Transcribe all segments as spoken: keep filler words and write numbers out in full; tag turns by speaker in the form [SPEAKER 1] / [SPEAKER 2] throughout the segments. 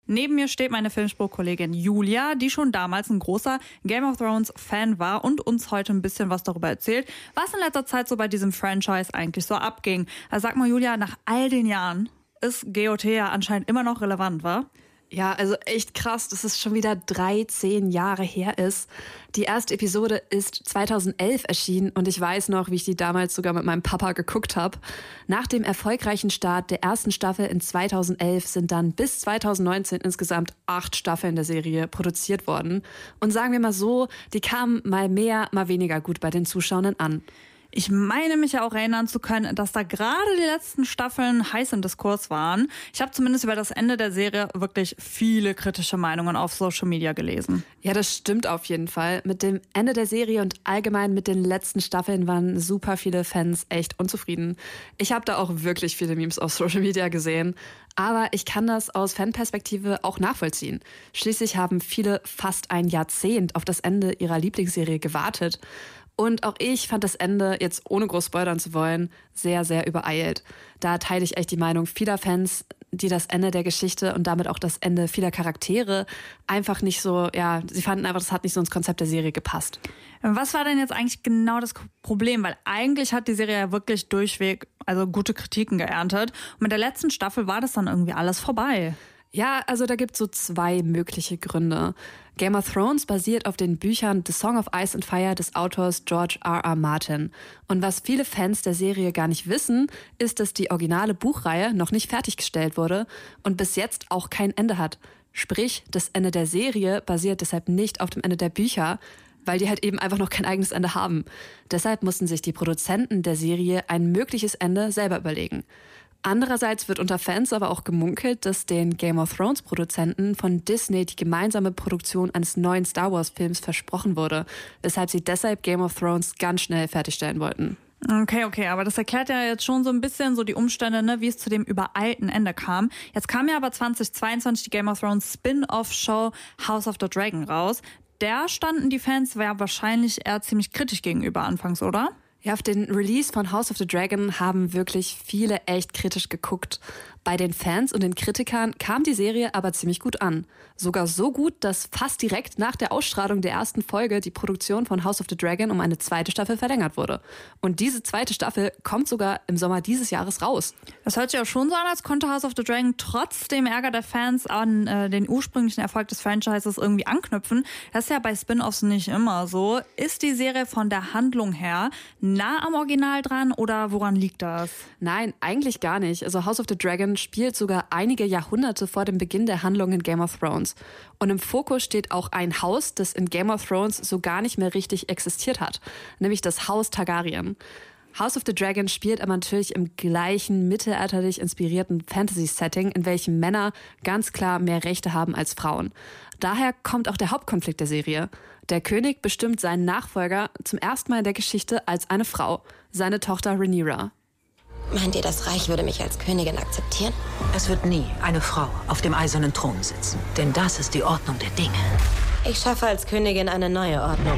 [SPEAKER 1] Neben mir steht meine Filmspruchkollegin Julia, die schon damals ein großer Game of Thrones Fan war und uns heute ein bisschen was darüber erzählt, was in letzter Zeit so bei diesem Franchise eigentlich so abging. Also sag mal Julia, nach all den Jahren ist G O T ja anscheinend immer noch relevant, wa?
[SPEAKER 2] Ja, also echt krass, dass es schon wieder dreizehn Jahre her ist. Die erste Episode ist zweitausendelf erschienen und ich weiß noch, wie ich die damals sogar mit meinem Papa geguckt habe. Nach dem erfolgreichen Start der ersten Staffel in zweitausendelf sind dann bis zweitausendneunzehn insgesamt acht Staffeln der Serie produziert worden. Und sagen wir mal so, die kamen mal mehr, mal weniger gut bei den Zuschauern an.
[SPEAKER 1] Ich meine mich ja auch erinnern zu können, dass da gerade die letzten Staffeln heiß im Diskurs waren. Ich habe zumindest über das Ende der Serie wirklich viele kritische Meinungen auf Social Media gelesen.
[SPEAKER 2] Ja, das stimmt auf jeden Fall. Mit dem Ende der Serie und allgemein mit den letzten Staffeln waren super viele Fans echt unzufrieden. Ich habe da auch wirklich viele Memes auf Social Media gesehen. Aber ich kann das aus Fanperspektive auch nachvollziehen. Schließlich haben viele fast ein Jahrzehnt auf das Ende ihrer Lieblingsserie gewartet. Und auch ich fand das Ende, jetzt ohne groß spoilern zu wollen, sehr, sehr übereilt. Da teile ich echt die Meinung vieler Fans, die das Ende der Geschichte und damit auch das Ende vieler Charaktere einfach nicht so, ja, sie fanden einfach, das hat nicht so ins Konzept der Serie gepasst.
[SPEAKER 1] Was war denn jetzt eigentlich genau das Problem? Weil eigentlich hat die Serie ja wirklich durchweg, also gute Kritiken geerntet. Und mit der letzten Staffel war das dann irgendwie alles vorbei.
[SPEAKER 2] Ja, also da gibt's so zwei mögliche Gründe. Game of Thrones basiert auf den Büchern The Song of Ice and Fire des Autors George R R. Martin. Und was viele Fans der Serie gar nicht wissen, ist, dass die originale Buchreihe noch nicht fertiggestellt wurde und bis jetzt auch kein Ende hat. Sprich, das Ende der Serie basiert deshalb nicht auf dem Ende der Bücher, weil die halt eben einfach noch kein eigenes Ende haben. Deshalb mussten sich die Produzenten der Serie ein mögliches Ende selber überlegen. Andererseits wird unter Fans aber auch gemunkelt, dass den Game of Thrones Produzenten von Disney die gemeinsame Produktion eines neuen Star Wars Films versprochen wurde, weshalb sie deshalb Game of Thrones ganz schnell fertigstellen wollten.
[SPEAKER 1] Okay, okay, aber das erklärt ja jetzt schon so ein bisschen so die Umstände, ne, wie es zu dem übereilten Ende kam. Jetzt kam ja aber zweitausendzweiundzwanzig die Game of Thrones Spin-off-Show House of the Dragon raus. Der standen die Fans ja wahrscheinlich eher ziemlich kritisch gegenüber anfangs, oder?
[SPEAKER 2] Ja, auf den Release von House of the Dragon haben wirklich viele echt kritisch geguckt. Bei den Fans und den Kritikern kam die Serie aber ziemlich gut an. Sogar so gut, dass fast direkt nach der Ausstrahlung der ersten Folge die Produktion von House of the Dragon um eine zweite Staffel verlängert wurde. Und diese zweite Staffel kommt sogar im Sommer dieses Jahres raus.
[SPEAKER 1] Das hört sich auch schon so an, als konnte House of the Dragon trotz dem Ärger der Fans an äh, den ursprünglichen Erfolg des Franchises irgendwie anknüpfen. Das ist ja bei Spin-offs nicht immer so. Ist die Serie von der Handlung her nah am Original dran oder woran liegt das?
[SPEAKER 2] Nein, eigentlich gar nicht. Also House of the Dragon spielt sogar einige Jahrhunderte vor dem Beginn der Handlung in Game of Thrones. Und im Fokus steht auch ein Haus, das in Game of Thrones so gar nicht mehr richtig existiert hat, nämlich das Haus Targaryen. House of the Dragon spielt aber natürlich im gleichen mittelalterlich inspirierten Fantasy-Setting, in welchem Männer ganz klar mehr Rechte haben als Frauen. Daher kommt auch der Hauptkonflikt der Serie. Der König bestimmt seinen Nachfolger zum ersten Mal in der Geschichte als eine Frau, seine Tochter Rhaenyra.
[SPEAKER 3] Meint ihr, das Reich würde mich als Königin akzeptieren?
[SPEAKER 4] Es wird nie eine Frau auf dem eisernen Thron sitzen, denn das ist die Ordnung der Dinge.
[SPEAKER 3] Ich schaffe als Königin eine neue Ordnung.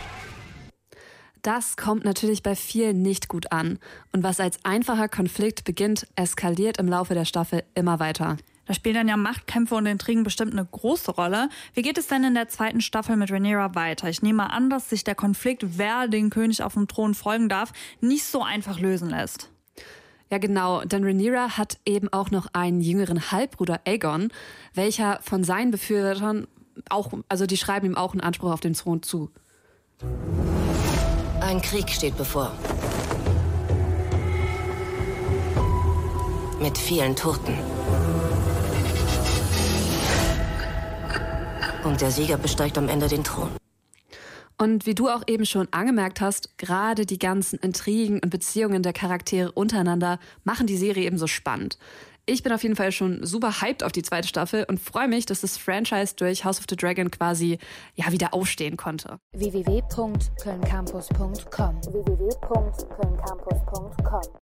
[SPEAKER 2] Das kommt natürlich bei vielen nicht gut an. Und was als einfacher Konflikt beginnt, eskaliert im Laufe der Staffel immer weiter.
[SPEAKER 1] Da spielen dann ja Machtkämpfe und Intrigen bestimmt eine große Rolle. Wie geht es denn in der zweiten Staffel mit Rhaenyra weiter? Ich nehme mal an, dass sich der Konflikt, wer den König auf dem Thron folgen darf, nicht so einfach lösen lässt.
[SPEAKER 2] Ja genau, denn Rhaenyra hat eben auch noch einen jüngeren Halbbruder Aegon, welcher von seinen Befürwortern auch, also die schreiben ihm auch einen Anspruch auf den Thron zu.
[SPEAKER 3] Ein Krieg steht bevor. Mit vielen Toten. Und der Sieger besteigt am Ende den Thron.
[SPEAKER 2] Und wie du auch eben schon angemerkt hast, gerade die ganzen Intrigen und Beziehungen der Charaktere untereinander machen die Serie eben so spannend. Ich bin auf jeden Fall schon super hyped auf die zweite Staffel und freue mich, dass das Franchise durch House of the Dragon quasi ja wieder aufstehen konnte.
[SPEAKER 5] w w w punkt köln campus punkt com w w w punkt köln campus punkt com